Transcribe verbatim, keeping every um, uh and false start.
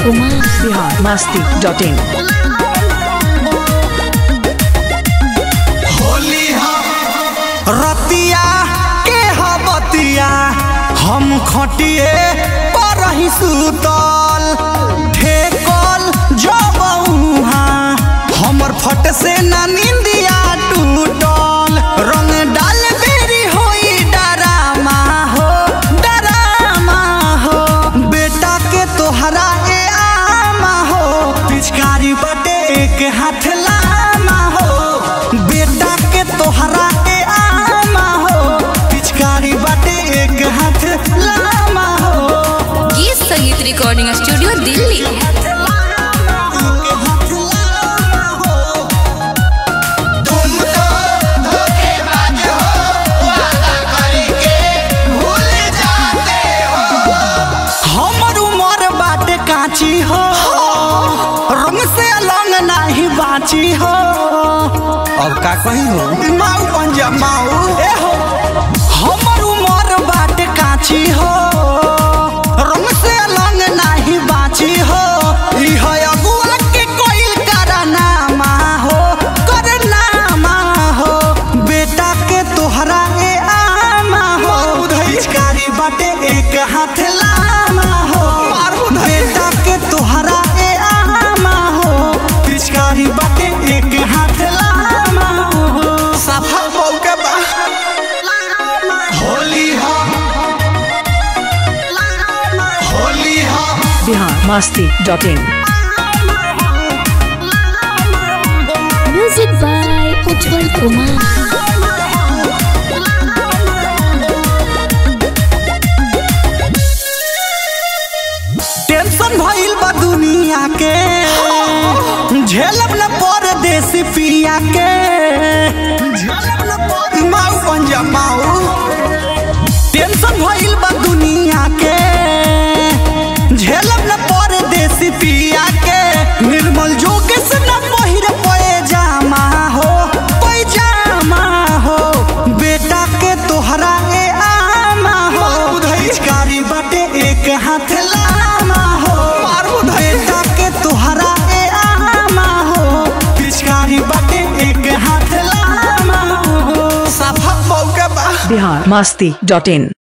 Kumar. Bihar Masti dot in. रतिया के हबतिया हम खटिए पर ही सुतल ठेकल जब उहाँ हमर फट से ना निंदिया टूटल रंग डाल बेरी होई डरामा हो डरामा हो बेटा के तोहरा ए आमा हो पिचकारी बटे एक हाथ लामा हो बेटा के तोहरा ए आमा हो पिचकारी बटे एक हाथ लामा हो। गीत संगीत रिकॉर्डिंग स्टूडियो दिल्ली। काची हो रंग से अलग नहीं बाची हो अब का कही हो माऊ पंजा माऊ ए हो हमर उमर बाट काची हो रंग से अलग नहीं बाची हो ई है अगुआ के कोइल करनामा हो करनामा हो बेटा के तोहरा ए आमा हो पिचकारी बाटे एक हाथ लामा हो बेटा के तोहरा ए आमा हो पिचकारी बाटे एक हाथ लामा हो सफा बहू के बा होली हो होली हो Bihar Masti dot in. Music by Ujjwal Kumar. Tension भइल बा दुनिया के झेलब न परदेसी पिया के माऊ पंजा माऊ टेंशन भइल बा दुनिया के झेलब न परदेसी पिया के निर्मल जोगेश न पहिर पैजामा हो पैजामा हो बेटा के तोहरा ए आमा हो पिचकारी बाटे एक हाथ लामा हो बेटा के तोहरा ए आमा हो पिचकारी बाटे एक हाथ लामा हो सफा बहू के बा बिहार मस्ती डॉट इन।